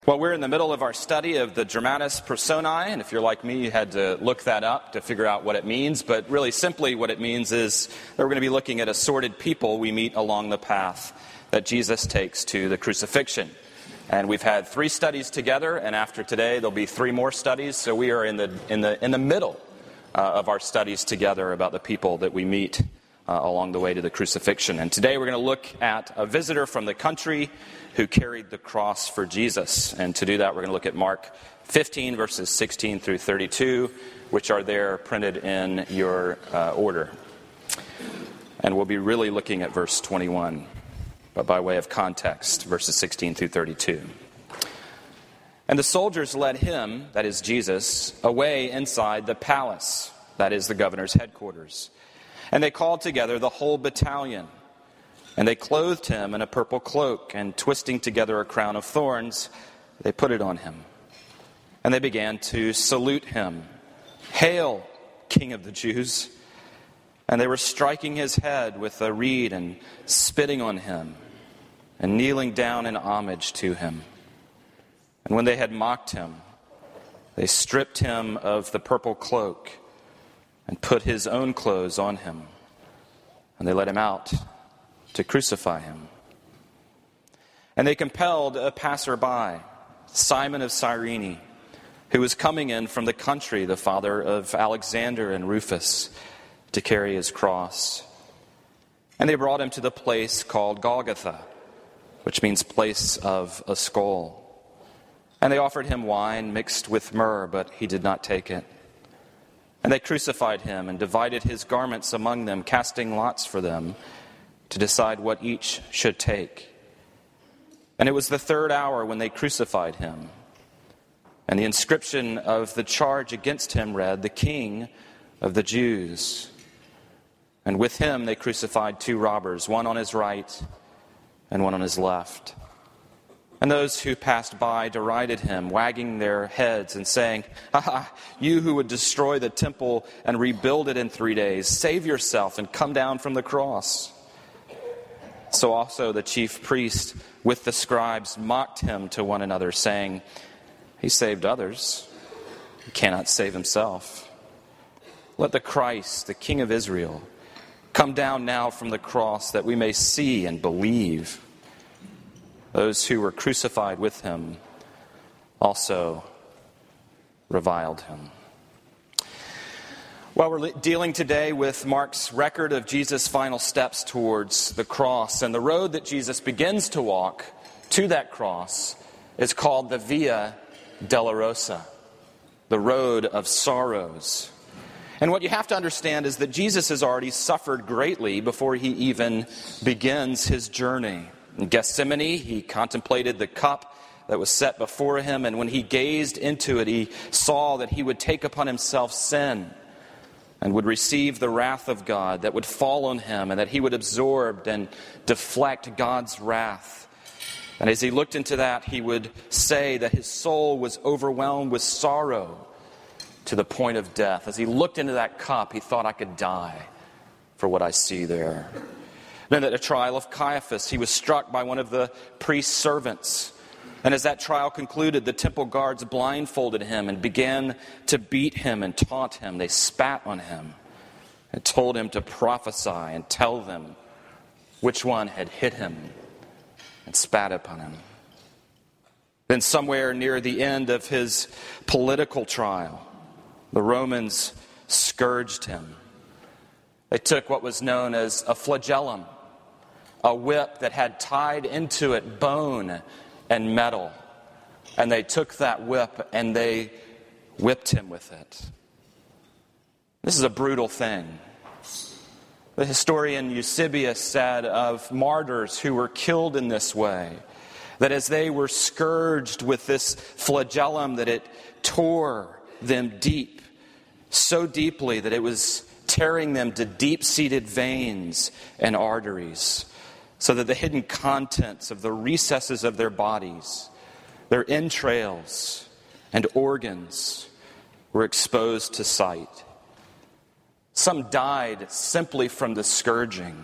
Well, we're in the middle of our study of the Dramatis Personae, and if you're like me, you had to look that up to figure out what it means. But really simply what it means is that we're going to be looking at assorted people we meet along the path that Jesus takes to the crucifixion. And we've had 3 studies together, and after today there'll be 3 more studies. So we are in the middle of our studies together about the people that we meet along the way to the crucifixion. And today we're going to look at a visitor from the country who carried the cross for Jesus. And to do that, we're going to look at Mark 15, verses 16 through 32, which are there printed in your order. And we'll be really looking at verse 21, but by way of context, verses 16 through 32. And the soldiers led him, that is Jesus, away inside the palace, that is the governor's headquarters. And they called together the whole battalion. And they clothed him in a purple cloak, and twisting together a crown of thorns, they put it on him. And they began to salute him. "Hail, King of the Jews!" And they were striking his head with a reed and spitting on him and kneeling down in homage to him. And when they had mocked him, they stripped him of the purple cloak and put his own clothes on him. And they led him out to crucify him. And they compelled a passerby, Simon of Cyrene, who was coming in from the country, the father of Alexander and Rufus, to carry his cross. And they brought him to the place called Golgotha, which means place of a skull. And they offered him wine mixed with myrrh, but he did not take it. And they crucified him and divided his garments among them, casting lots for them to decide what each should take. And it was the 3rd hour when they crucified him. And the inscription of the charge against him read, "The King of the Jews." And with him they crucified 2 robbers, one on his right and one on his left. And those who passed by derided him, wagging their heads and saying, "Ah, you who would destroy the temple and rebuild it in 3 days, save yourself and come down from the cross." So also the chief priest with the scribes mocked him to one another, saying, "He saved others, he cannot save himself. Let the Christ, the King of Israel, come down now from the cross that we may see and believe." Those who were crucified with him also reviled him. Well, we're dealing today with Mark's record of Jesus' final steps towards the cross. And the road that Jesus begins to walk to that cross is called the Via Dolorosa, the road of sorrows. And what you have to understand is that Jesus has already suffered greatly before he even begins his journey. In Gethsemane, he contemplated the cup that was set before him, and when he gazed into it, he saw that he would take upon himself sin and would receive the wrath of God that would fall on him, and that he would absorb and deflect God's wrath. And as he looked into that, he would say that his soul was overwhelmed with sorrow to the point of death. As he looked into that cup, he thought, "I could die for what I see there." Then at the trial of Caiaphas, he was struck by one of the priest's servants. And as that trial concluded, the temple guards blindfolded him and began to beat him and taunt him. They spat on him and told him to prophesy and tell them which one had hit him and spat upon him. Then somewhere near the end of his political trial, the Romans scourged him. They took what was known as a flagellum, a whip that had tied into it bone and metal. And they took that whip and they whipped him with it. This is a brutal thing. The historian Eusebius said of martyrs who were killed in this way, that as they were scourged with this flagellum, that it tore them deep, so deeply that it was tearing them to deep-seated veins and arteries, so that the hidden contents of the recesses of their bodies, their entrails and organs, were exposed to sight. Some died simply from the scourging.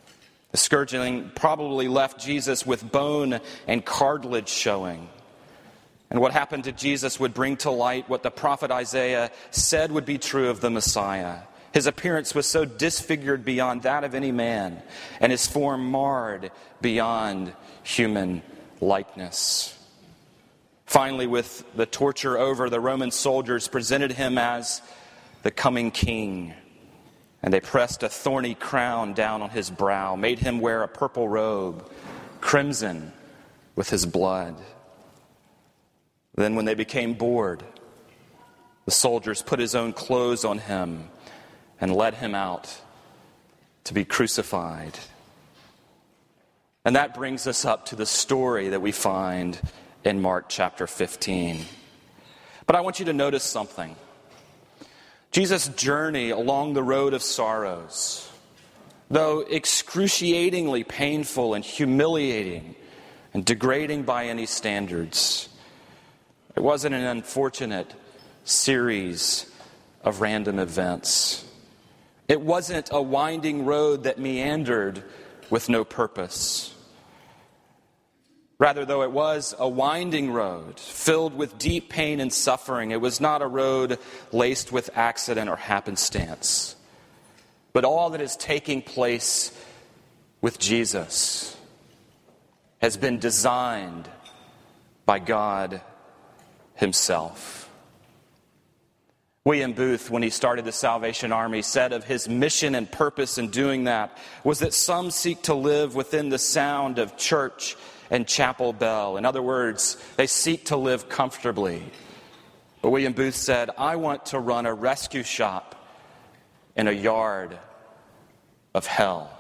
The scourging probably left Jesus with bone and cartilage showing. And what happened to Jesus would bring to light what the prophet Isaiah said would be true of the Messiah. His appearance was so disfigured beyond that of any man, and his form marred beyond human likeness. Finally, with the torture over, the Roman soldiers presented him as the coming king. And they pressed a thorny crown down on his brow, made him wear a purple robe, crimson with his blood. Then when they became bored, the soldiers put his own clothes on him and led him out to be crucified. And that brings us up to the story that we find in Mark chapter 15. But I want you to notice something. Jesus' journey along the road of sorrows, though excruciatingly painful and humiliating and degrading by any standards, it wasn't an unfortunate series of random events. It wasn't a winding road that meandered with no purpose. Rather, though it was a winding road filled with deep pain and suffering, it was not a road laced with accident or happenstance. But all that is taking place with Jesus has been designed by God Himself. William Booth, when he started the Salvation Army, said of his mission and purpose in doing that was that some seek to live within the sound of church and chapel bell. In other words, they seek to live comfortably. But William Booth said, I want to run a rescue shop in a yard of hell.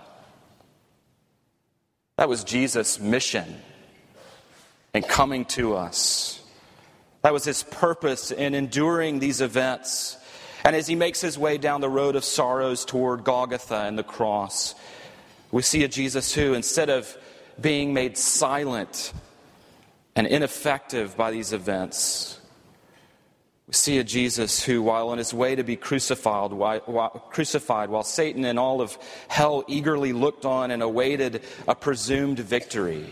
That was Jesus' mission in coming to us. That was his purpose in enduring these events. And as he makes his way down the road of sorrows toward Golgotha and the cross, we see a Jesus who, instead of being made silent and ineffective by these events, we see a Jesus who, while on his way to be crucified, while Satan and all of hell eagerly looked on and awaited a presumed victory,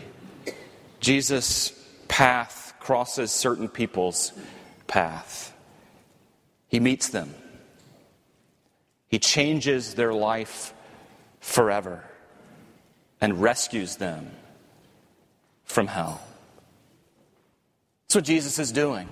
Jesus' path crosses certain people's path. He meets them. He changes their life forever and rescues them from hell. That's what Jesus is doing.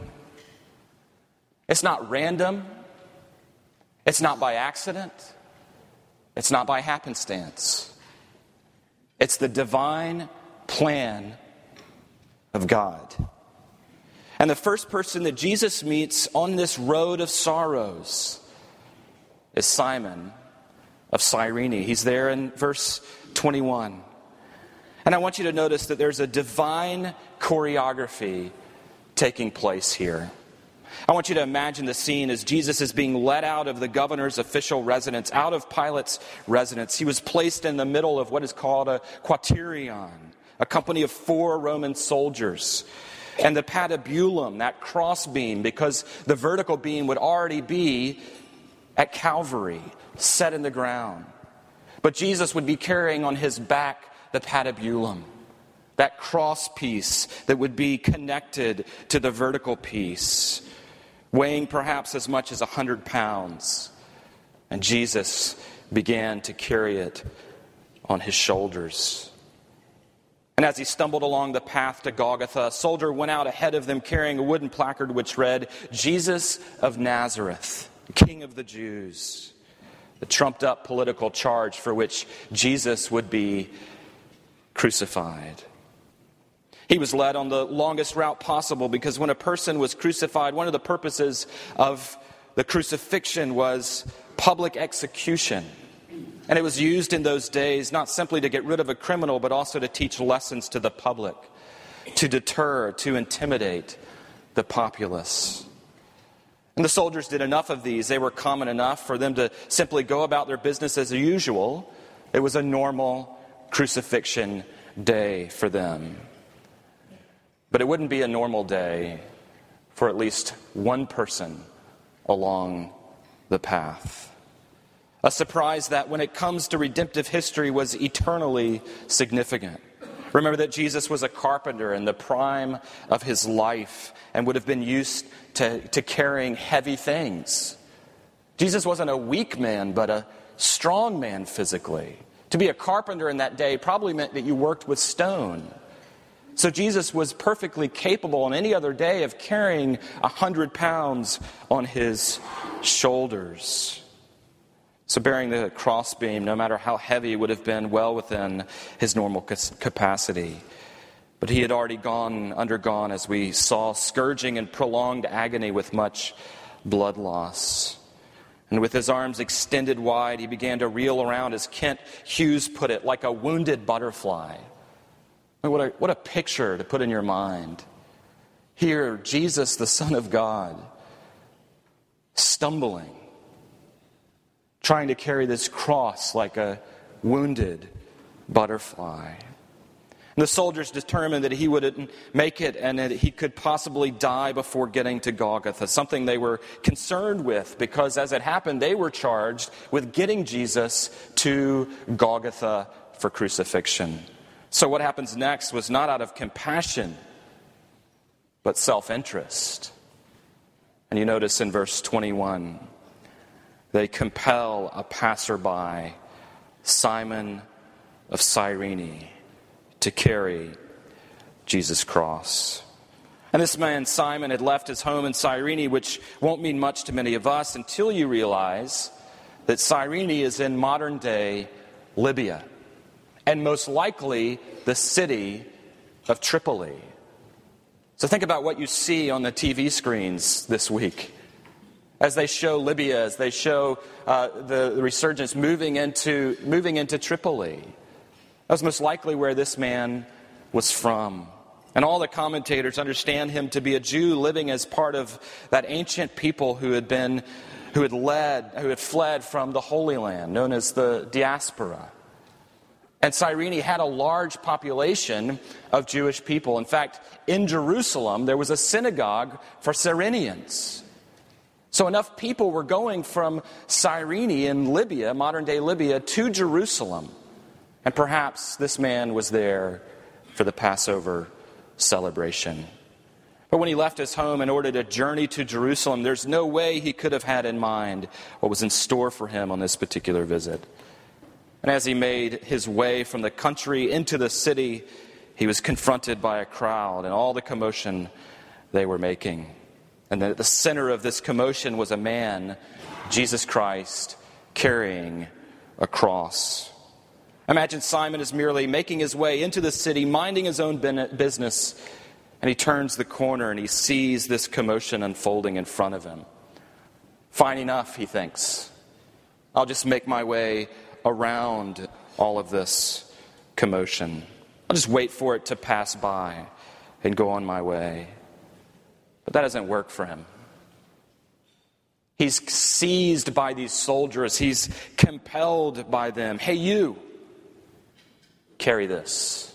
It's not random. It's not by accident. It's not by happenstance. It's the divine plan of God. And the first person that Jesus meets on this road of sorrows is Simon of Cyrene. He's there in verse 21. And I want you to notice that there's a divine choreography taking place here. I want you to imagine the scene as Jesus is being led out of the governor's official residence, out of Pilate's residence. He was placed in the middle of what is called a quaterion, a company of 4 Roman soldiers. And the patibulum, that crossbeam, because the vertical beam would already be at Calvary, set in the ground. But Jesus would be carrying on his back the patibulum, that cross piece that would be connected to the vertical piece, weighing perhaps as much as 100 pounds. And Jesus began to carry it on his shoulders. And as he stumbled along the path to Golgotha, a soldier went out ahead of them carrying a wooden placard which read, Jesus of Nazareth, King of the Jews. The trumped-up political charge for which Jesus would be crucified. He was led on the longest route possible because when a person was crucified, one of the purposes of the crucifixion was public execution. And it was used in those days not simply to get rid of a criminal, but also to teach lessons to the public, to deter, to intimidate the populace. And the soldiers did enough of these. They were common enough for them to simply go about their business as usual. It was a normal crucifixion day for them. But it wouldn't be a normal day for at least one person along the path. A surprise that, when it comes to redemptive history, was eternally significant. Remember that Jesus was a carpenter in the prime of his life and would have been used to carrying heavy things. Jesus wasn't a weak man, but a strong man physically. To be a carpenter in that day probably meant that you worked with stone. So Jesus was perfectly capable on any other day of carrying 100 pounds on his shoulders. So bearing the crossbeam, no matter how heavy, would have been well within his normal capacity. But he had already undergone, as we saw, scourging and prolonged agony with much blood loss. And with his arms extended wide, he began to reel around, as Kent Hughes put it, like a wounded butterfly. What a picture to put in your mind. Here, Jesus, the Son of God, stumbling, trying to carry this cross like a wounded butterfly. And the soldiers determined that he wouldn't make it and that he could possibly die before getting to Golgotha, something they were concerned with because, as it happened, they were charged with getting Jesus to Golgotha for crucifixion. So what happens next was not out of compassion, but self-interest. And you notice in verse 21, they compel a passerby, Simon of Cyrene, to carry Jesus' cross. And this man, Simon, had left his home in Cyrene, which won't mean much to many of us until you realize that Cyrene is in modern-day Libya, and most likely the city of Tripoli. So think about what you see on the TV screens this week as they show Libya, as they show the resurgence moving into Tripoli. That was most likely where this man was from. And all the commentators understand him to be a Jew living as part of that ancient people who had fled from the Holy Land, known as the diaspora. And Cyrene had a large population of Jewish people. In fact, in Jerusalem, there was a synagogue for Cyrenians. So enough people were going from Cyrene in Libya, modern-day Libya, to Jerusalem. And perhaps this man was there for the Passover celebration. But when he left his home in order to journey to Jerusalem, there's no way he could have had in mind what was in store for him on this particular visit. And as he made his way from the country into the city, he was confronted by a crowd and all the commotion they were making. And at the center of this commotion was a man, Jesus Christ, carrying a cross. Imagine Simon is merely making his way into the city, minding his own business, and he turns the corner and he sees this commotion unfolding in front of him. Fine enough, he thinks. I'll just make my way around all of this commotion. I'll just wait for it to pass by and go on my way. But that doesn't work for him. He's seized by these soldiers. He's compelled by them. Hey, you, carry this.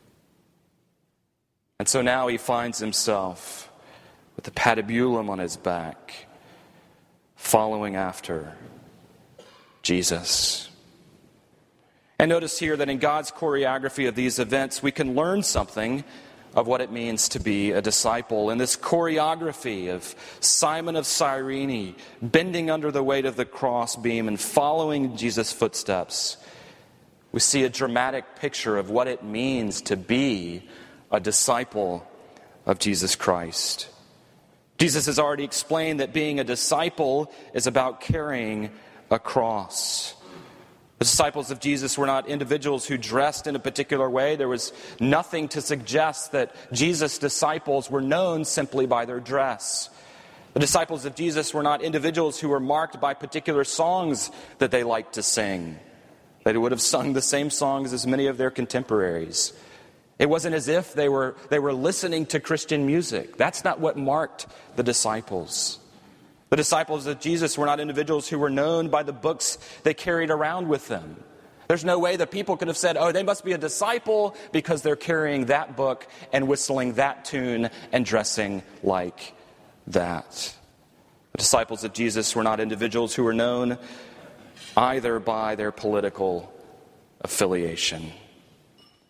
And so now he finds himself with the patibulum on his back, following after Jesus. And notice here that in God's choreography of these events, we can learn something of what it means to be a disciple. In this choreography of Simon of Cyrene bending under the weight of the crossbeam and following Jesus' footsteps, we see a dramatic picture of what it means to be a disciple of Jesus Christ. Jesus has already explained that being a disciple is about carrying a cross. The disciples of Jesus were not individuals who dressed in a particular way. There was nothing to suggest that Jesus' disciples were known simply by their dress. The disciples of Jesus were not individuals who were marked by particular songs that they liked to sing. They would have sung the same songs as many of their contemporaries. It wasn't as if they were listening to Christian music. That's not what marked the disciples. The disciples of Jesus were not individuals who were known by the books they carried around with them. There's no way that people could have said, oh, they must be a disciple because they're carrying that book and whistling that tune and dressing like that. The disciples of Jesus were not individuals who were known either by their political affiliation.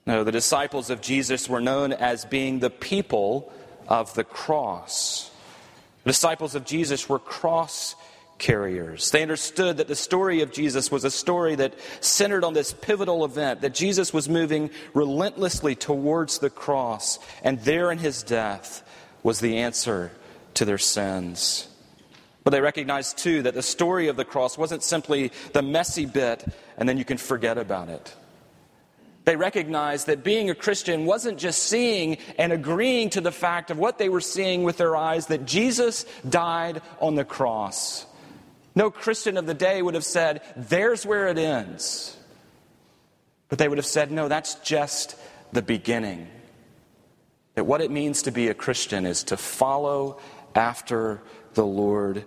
No, the disciples of Jesus were known as being the people of the cross. The disciples of Jesus were cross carriers. They understood that the story of Jesus was a story that centered on this pivotal event, that Jesus was moving relentlessly towards the cross, and there in his death was the answer to their sins. But they recognized too that the story of the cross wasn't simply the messy bit and then you can forget about it. They recognized that being a Christian wasn't just seeing and agreeing to the fact of what they were seeing with their eyes, that Jesus died on the cross. No Christian of the day would have said, there's where it ends. But they would have said, no, that's just the beginning. That what it means to be a Christian is to follow after the Lord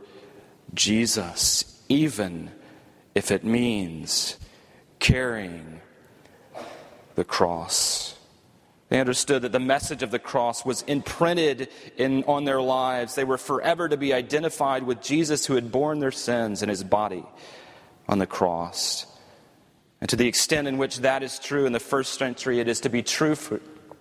Jesus, even if it means carrying the cross. They understood that the message of the cross was imprinted on their lives. They were forever to be identified with Jesus, who had borne their sins in his body on the cross. And to the extent in which that is true in the first century, it is to be true for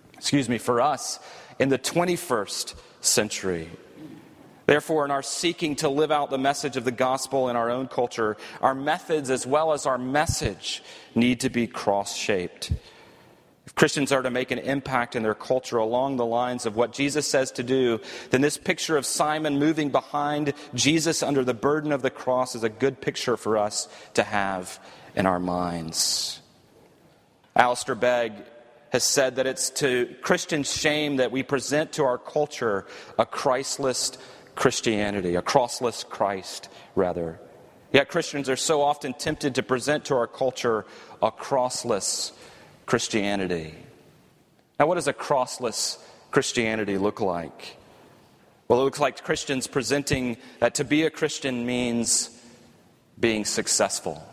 us in the 21st century. Therefore, in our seeking to live out the message of the gospel in our own culture, our methods as well as our message need to be cross-shaped. If Christians are to make an impact in their culture along the lines of what Jesus says to do, then this picture of Simon moving behind Jesus under the burden of the cross is a good picture for us to have in our minds. Alistair Begg has said that it's to Christian shame that we present to our culture a Christless Christianity, a crossless Christ, rather. Yet Christians are so often tempted to present to our culture a crossless Christianity. Now, what does a crossless Christianity look like? Well, it looks like Christians presenting that to be a Christian means being successful.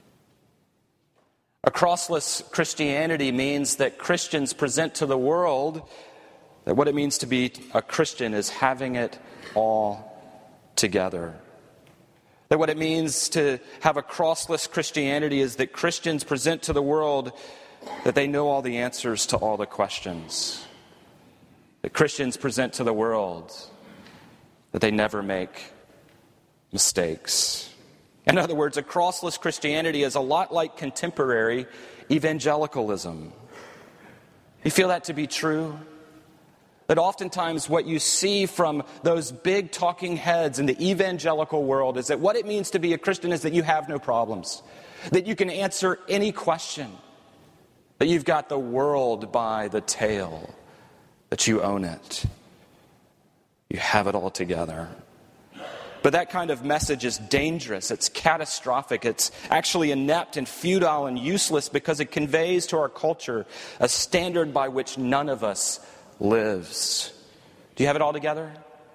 A crossless Christianity means that Christians present to the world that what it means to be a Christian is having it all together. That what it means to have a crossless Christianity is that Christians present to the world that they know all the answers to all the questions. That Christians present to the world that they never make mistakes. In other words, a crossless Christianity is a lot like contemporary evangelicalism. You feel that to be true? That oftentimes what you see from those big talking heads in the evangelical world is that what it means to be a Christian is that you have no problems. That you can answer any question. That you've got the world by the tail. That you own it. You have it all together. But that kind of message is dangerous. It's catastrophic. It's actually inept and futile and useless because it conveys to our culture a standard by which none of us lives. Do you have it all together?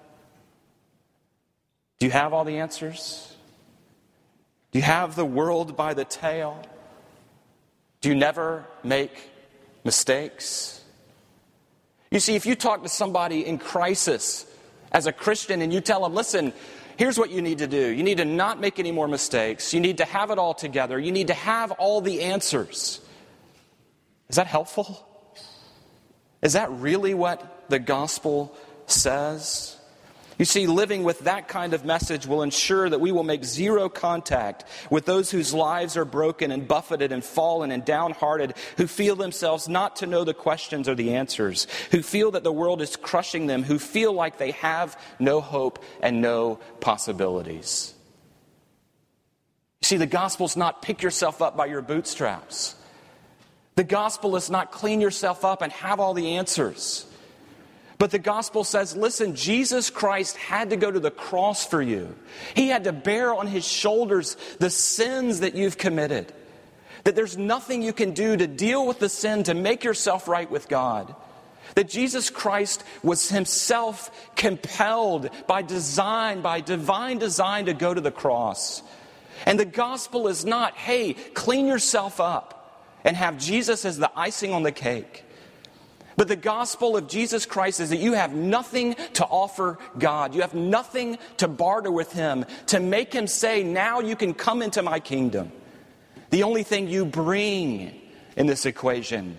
Do you have all the answers? Do you have the world by the tail? Do you never make mistakes? You see, if you talk to somebody in crisis as a Christian and you tell them, listen, here's what you need to do. You need to not make any more mistakes. You need to have it all together. You need to have all the answers. Is that helpful? Is that really what the gospel says? You see, living with that kind of message will ensure that we will make zero contact with those whose lives are broken and buffeted and fallen and downhearted, who feel themselves not to know the questions or the answers, who feel that the world is crushing them, who feel like they have no hope and no possibilities. You see, the gospel's not pick yourself up by your bootstraps. The gospel is not clean yourself up and have all the answers. But the gospel says, listen, Jesus Christ had to go to the cross for you. He had to bear on his shoulders the sins that you've committed. That there's nothing you can do to deal with the sin to make yourself right with God. That Jesus Christ was himself compelled by design, by divine design, to go to the cross. And the gospel is not, hey, clean yourself up and have Jesus as the icing on the cake. But the gospel of Jesus Christ is that you have nothing to offer God. You have nothing to barter with him to make him say, now you can come into my kingdom. The only thing you bring in this equation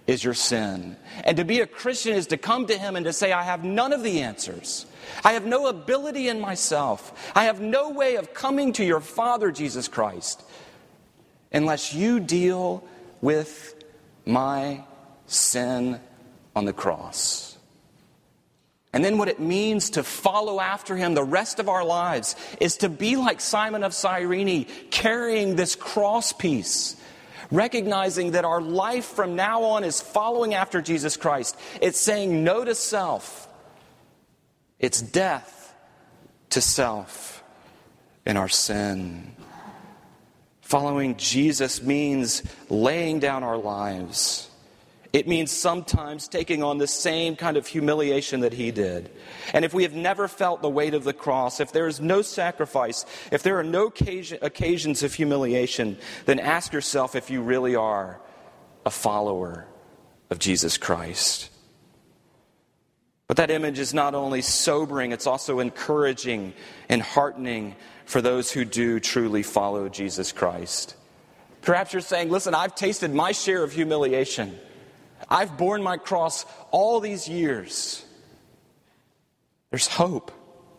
is your sin. And to be a Christian is to come to him and to say, I have none of the answers. I have no ability in myself. I have no way of coming to your Father, Jesus Christ, unless you deal with my sin on the cross. And then what it means to follow after him the rest of our lives is to be like Simon of Cyrene, carrying this cross piece, recognizing that our life from now on is following after Jesus Christ. It's saying no to self. It's death to self and our sin. Following Jesus means laying down our lives. It means sometimes taking on the same kind of humiliation that he did. And if we have never felt the weight of the cross, if there is no sacrifice, if there are no occasions of humiliation, then ask yourself if you really are a follower of Jesus Christ. But that image is not only sobering, it's also encouraging and heartening for those who do truly follow Jesus Christ. Perhaps you're saying, listen, I've tasted my share of humiliation. I've borne my cross all these years. There's hope.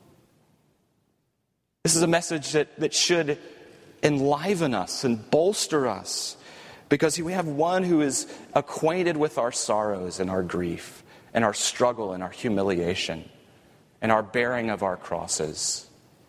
This is a message that should enliven us and bolster us, because we have one who is acquainted with our sorrows and our grief and our struggle and our humiliation and our bearing of our crosses.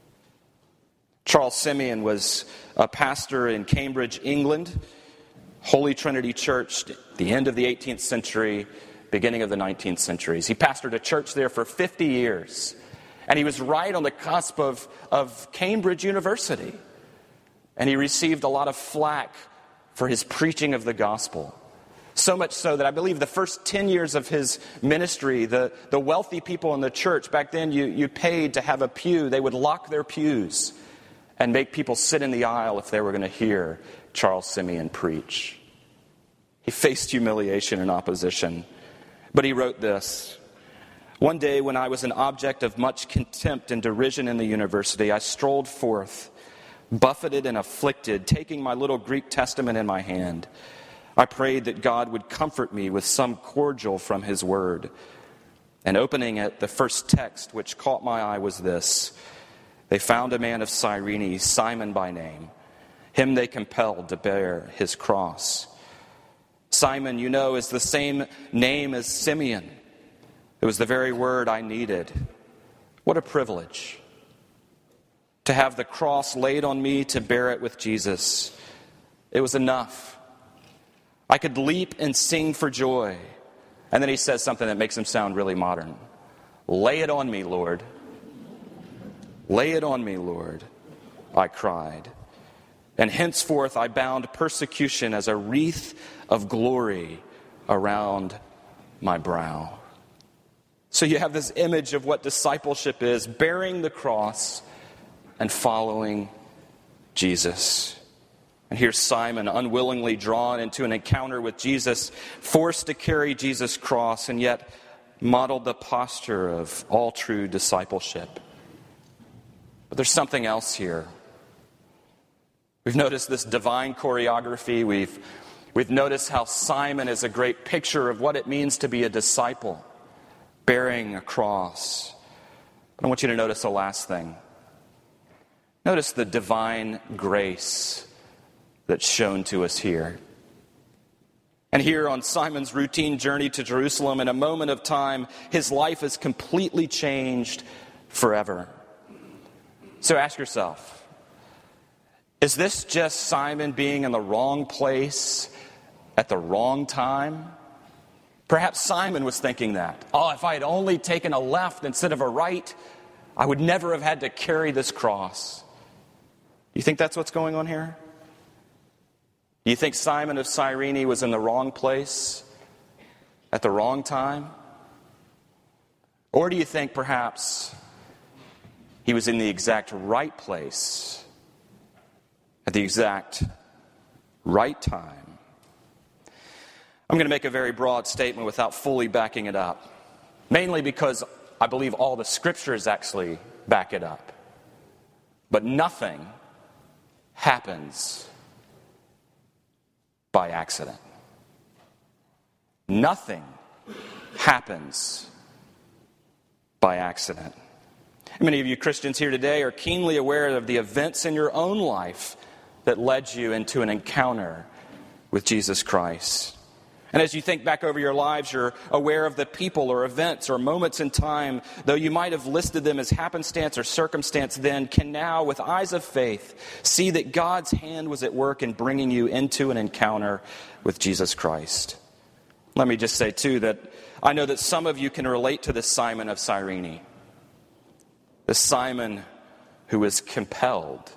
Charles Simeon was a pastor in Cambridge, England, Holy Trinity Church, the end of the 18th century, beginning of the 19th centuries. He pastored a church there for 50 years. And he was right on the cusp of Cambridge University. And he received a lot of flack for his preaching of the gospel. So much so that I believe the first 10 years of his ministry, the wealthy people in the church, back then you paid to have a pew. They would lock their pews and make people sit in the aisle if they were going to hear Charles Simeon preach. He faced humiliation and opposition, but he wrote this: "One day when I was an object of much contempt and derision in the university, I strolled forth, buffeted and afflicted, taking my little Greek Testament in my hand. I prayed that God would comfort me with some cordial from his word. And opening it, the first text which caught my eye was this: They found a man of Cyrene, Simon by name. Him they compelled to bear his cross." Simon, you know, is the same name as Simeon. It was the very word I needed. What a privilege to have the cross laid on me to bear it with Jesus. It was enough. I could leap and sing for joy. And then he says something that makes him sound really modern. "Lay it on me, Lord. Lay it on me, Lord," I cried. "And henceforth I bound persecution as a wreath of glory around my brow." So you have this image of what discipleship is: bearing the cross and following Jesus. And here's Simon, unwillingly drawn into an encounter with Jesus, forced to carry Jesus' cross, and yet modeled the posture of all true discipleship. But there's something else here. We've noticed this divine choreography. We've noticed how Simon is a great picture of what it means to be a disciple, bearing a cross. But I want you to notice the last thing. Notice the divine grace that's shown to us here. And here on Simon's routine journey to Jerusalem, in a moment of time, his life is completely changed forever. So ask yourself, is this just Simon being in the wrong place at the wrong time? Perhaps Simon was thinking that. Oh, if I had only taken a left instead of a right, I would never have had to carry this cross. Do you think that's what's going on here? Do you think Simon of Cyrene was in the wrong place at the wrong time? Or do you think perhaps he was in the exact right place at the exact right time? I'm going to make a very broad statement without fully backing it up. Mainly because I believe all the scriptures actually back it up. But nothing happens by accident. Nothing happens by accident. Many of you Christians here today are keenly aware of the events in your own life that led you into an encounter with Jesus Christ. And as you think back over your lives, you're aware of the people or events or moments in time, though you might have listed them as happenstance or circumstance then, can now, with eyes of faith, see that God's hand was at work in bringing you into an encounter with Jesus Christ. Let me just say, too, that I know that some of you can relate to this Simon of Cyrene. The Simon who was compelled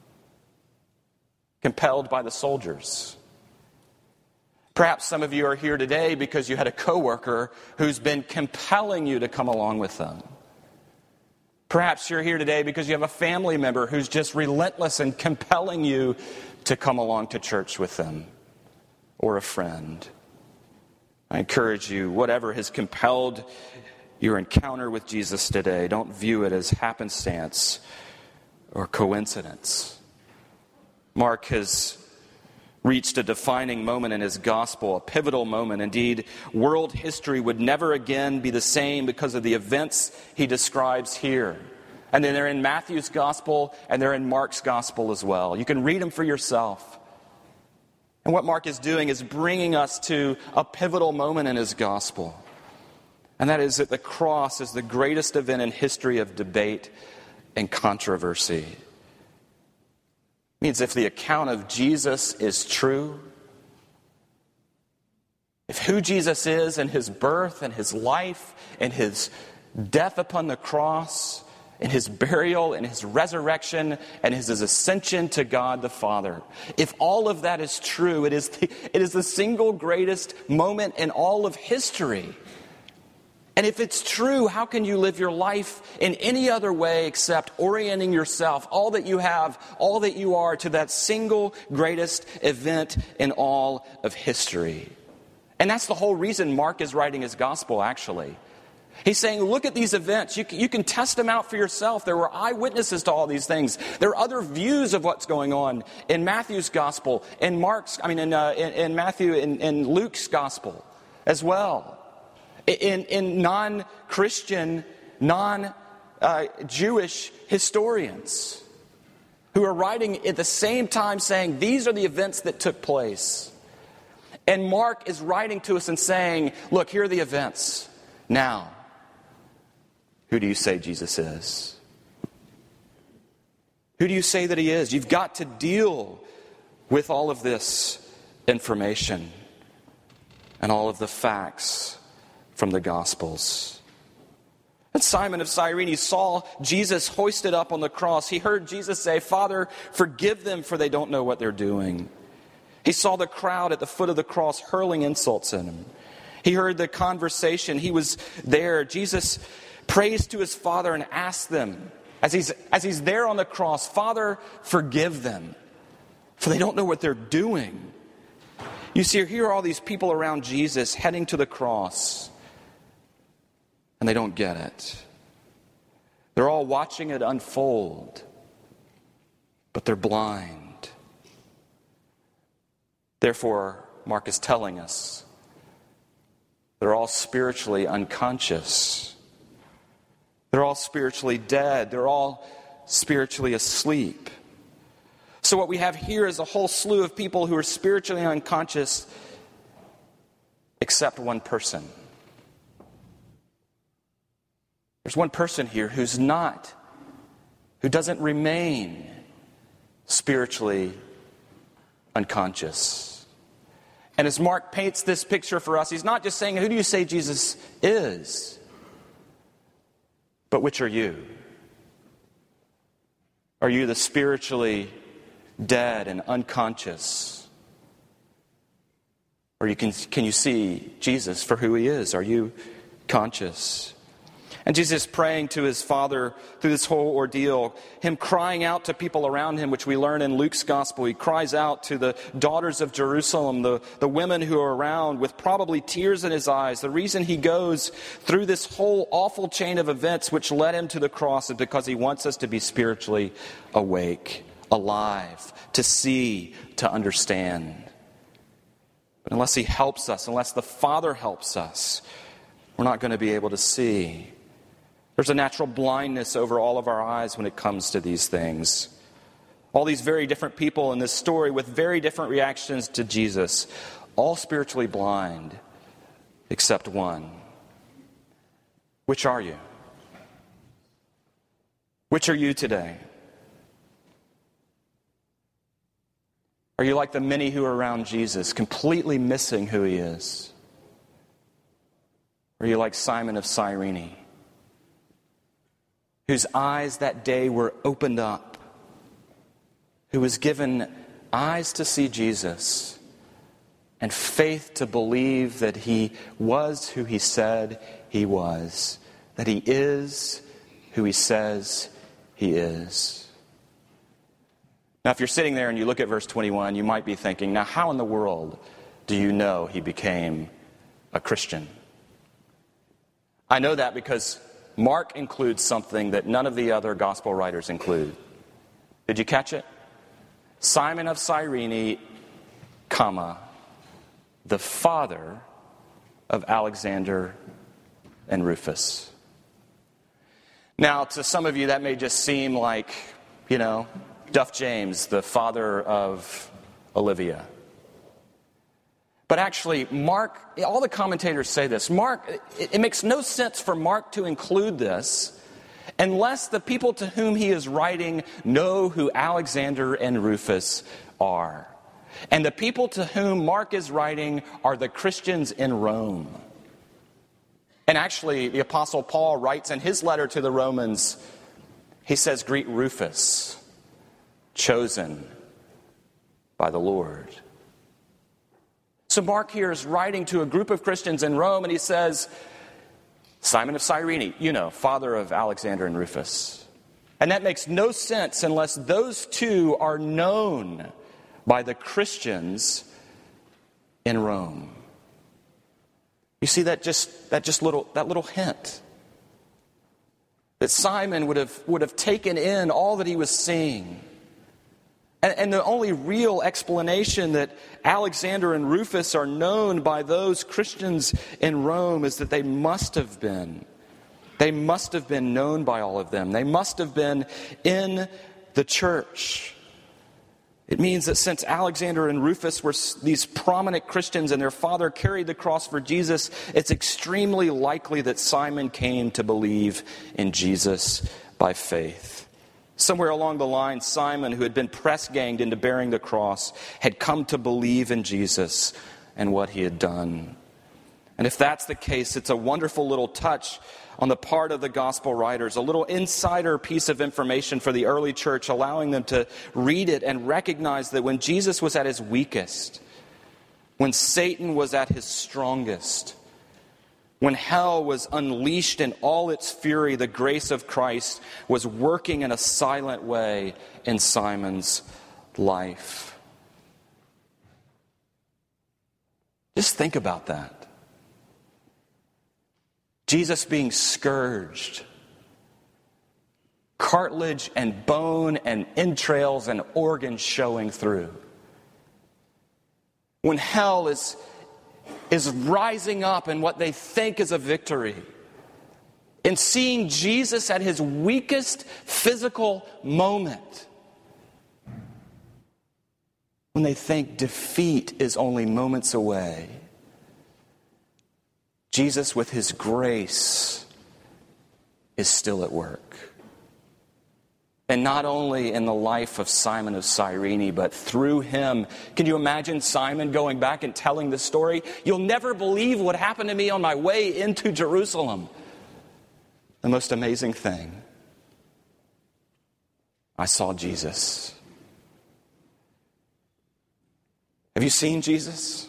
by the soldiers. Perhaps some of you are here today because you had a coworker who's been compelling you to come along with them. Perhaps you're here today because you have a family member who's just relentless in compelling you to come along to church with them, or a friend. I encourage you, whatever has compelled your encounter with Jesus today, don't view it as happenstance or coincidence. Mark has reached a defining moment in his gospel, a pivotal moment. Indeed, world history would never again be the same because of the events he describes here. And then they're in Matthew's gospel and they're in Mark's gospel as well. You can read them for yourself. And what Mark is doing is bringing us to a pivotal moment in his gospel. And that is that the cross is the greatest event in history of debate and controversy. It means if the account of Jesus is true, if who Jesus is and his birth and his life and his death upon the cross and his burial and his resurrection and his ascension to God the Father, if all of that is true, it is the single greatest moment in all of history. And if it's true, how can you live your life in any other way except orienting yourself, all that you have, all that you are, to that single greatest event in all of history? And that's the whole reason Mark is writing his gospel, actually. He's saying, look at these events. You can test them out for yourself. There were eyewitnesses to all these things. There are other views of what's going on in Matthew's gospel, in Matthew, in Luke's gospel as well. In non-Christian, non-Jewish historians who are writing at the same time saying, these are the events that took place. And Mark is writing to us and saying, look, here are the events. Now, who do you say Jesus is? Who do you say that he is? You've got to deal with all of this information and all of the facts from the Gospels. And Simon of Cyrene saw Jesus hoisted up on the cross. He heard Jesus say, Father, forgive them, for they don't know what they're doing. He saw the crowd at the foot of the cross hurling insults at him. He heard the conversation. He was there. Jesus prays to his Father and asks them, as he's there on the cross, Father, forgive them, for they don't know what they're doing. You see, here are all these people around Jesus heading to the cross, and they don't get it. They're all watching it unfold, but they're blind. Therefore, Mark is telling us they're all spiritually unconscious. They're all spiritually dead. They're all spiritually asleep. So what we have here is a whole slew of people who are spiritually unconscious, except one person. There's one person here who doesn't remain spiritually unconscious. And as Mark paints this picture for us, he's not just saying, who do you say Jesus is? But which are you? Are you the spiritually dead and unconscious? Or can you see Jesus for who he is? Are you conscious? And Jesus is praying to his Father through this whole ordeal, him crying out to people around him, which we learn in Luke's gospel. He cries out to the daughters of Jerusalem, the women who are around, with probably tears in his eyes. The reason he goes through this whole awful chain of events which led him to the cross is because he wants us to be spiritually awake, alive, to see, to understand. But unless He helps us, unless the Father helps us, we're not going to be able to see. There's a natural blindness over all of our eyes when it comes to these things. All these very different people in this story with very different reactions to Jesus, all spiritually blind, except one. Which are you? Which are you today? Are you like the many who are around Jesus, completely missing who He is? Or are you like Simon of Cyrene, whose eyes that day were opened up, who was given eyes to see Jesus and faith to believe that He was who He said He was, that He is who He says He is? Now, if you're sitting there and you look at verse 21, you might be thinking, now how in the world do you know he became a Christian? I know that because Mark includes something that none of the other gospel writers include. Did you catch it? Simon of Cyrene, the father of Alexander and Rufus. Now, to some of you, that may just seem like, Duff James, the father of Olivia. But actually, Mark, all the commentators say this. Mark, it makes no sense for Mark to include this unless the people to whom he is writing know who Alexander and Rufus are. And the people to whom Mark is writing are the Christians in Rome. And actually, the Apostle Paul writes in his letter to the Romans, he says, "Greet Rufus, chosen by the Lord." So Mark here is writing to a group of Christians in Rome, and he says, Simon of Cyrene, father of Alexander and Rufus. And that makes no sense unless those two are known by the Christians in Rome. You see that little hint that Simon would have taken in all that he was seeing. And the only real explanation that Alexander and Rufus are known by those Christians in Rome is that they must have been known by all of them. They must have been in the church. It means that since Alexander and Rufus were these prominent Christians and their father carried the cross for Jesus, it's extremely likely that Simon came to believe in Jesus by faith. Somewhere along the line, Simon, who had been press-ganged into bearing the cross, had come to believe in Jesus and what he had done. And if that's the case, it's a wonderful little touch on the part of the gospel writers, a little insider piece of information for the early church, allowing them to read it and recognize that when Jesus was at his weakest, when Satan was at his strongest, when hell was unleashed in all its fury, the grace of Christ was working in a silent way in Simon's life. Just think about that. Jesus being scourged, cartilage and bone and entrails and organs showing through. When hell is rising up in what they think is a victory. In seeing Jesus at his weakest physical moment. When they think defeat is only moments away. Jesus, with his grace, is still at work. And not only in the life of Simon of Cyrene, but through him. Can you imagine Simon going back and telling the story? You'll never believe what happened to me on my way into Jerusalem. The most amazing thing. I saw Jesus. Have you seen Jesus?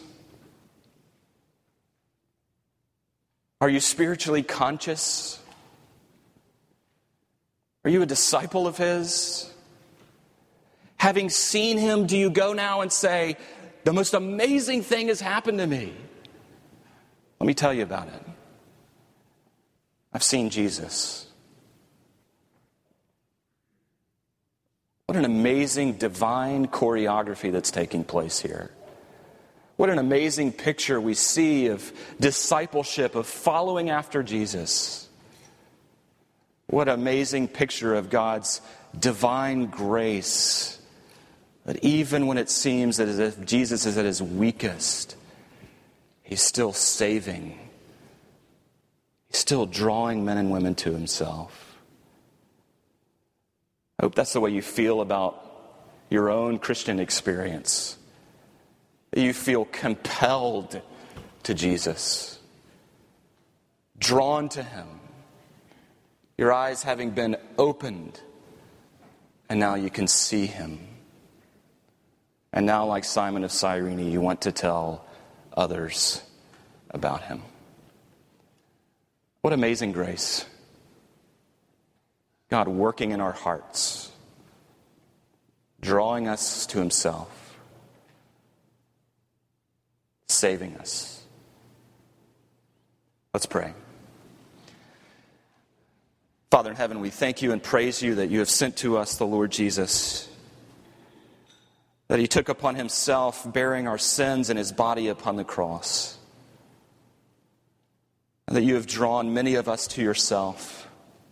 Are you spiritually conscious? Are you a disciple of his? Having seen him, do you go now and say, the most amazing thing has happened to me? Let me tell you about it. I've seen Jesus. What an amazing divine choreography that's taking place here. What an amazing picture we see of discipleship, of following after Jesus. What an amazing picture of God's divine grace, that even when it seems that as if Jesus is at his weakest, he's still saving. He's still drawing men and women to himself. I hope that's the way you feel about your own Christian experience. You feel compelled to Jesus, drawn to him, your eyes having been opened, and now you can see him. And now, like Simon of Cyrene, you want to tell others about him. What amazing grace. God working in our hearts, drawing us to himself, saving us. Let's pray. Father in heaven, we thank you and praise you that you have sent to us the Lord Jesus, that he took upon himself bearing our sins in his body upon the cross, and that you have drawn many of us to yourself,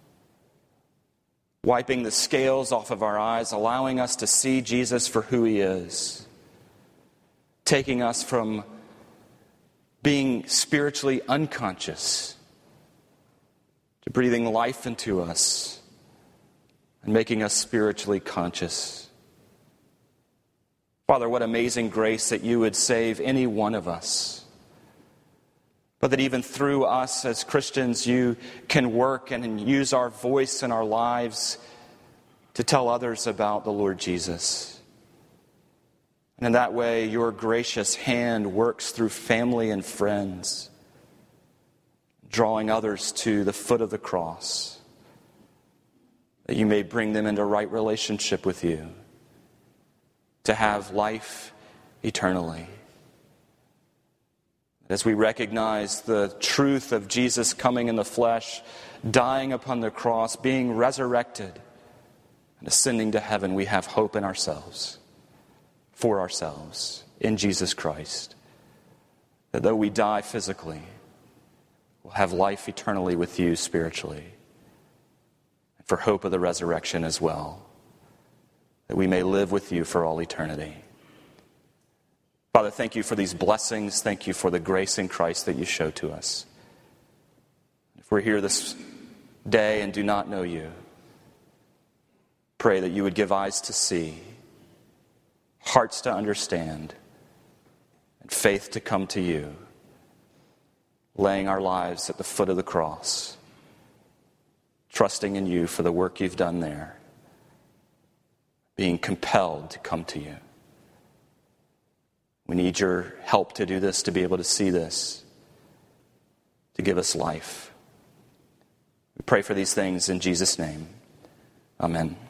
wiping the scales off of our eyes, allowing us to see Jesus for who he is, taking us from being spiritually unconscious to breathing life into us and making us spiritually conscious. Father, what amazing grace that you would save any one of us, but that even through us as Christians you can work and use our voice and our lives to tell others about the Lord Jesus. And in that way, your gracious hand works through family and friends, drawing others to the foot of the cross, that you may bring them into right relationship with you, to have life eternally. As we recognize the truth of Jesus coming in the flesh, dying upon the cross, being resurrected, and ascending to heaven, we have hope in ourselves. For ourselves in Jesus Christ, that though we die physically, we'll have life eternally with you spiritually, and for hope of the resurrection as well, that we may live with you for all eternity. Father, thank you for these blessings. Thank you for the grace in Christ that you show to us. If we're here this day and do not know you, pray that you would give eyes to see, hearts to understand, and faith to come to you, laying our lives at the foot of the cross, trusting in you for the work you've done there, being compelled to come to you. We need your help to do this, to be able to see this, to give us life. We pray for these things in Jesus' name. Amen.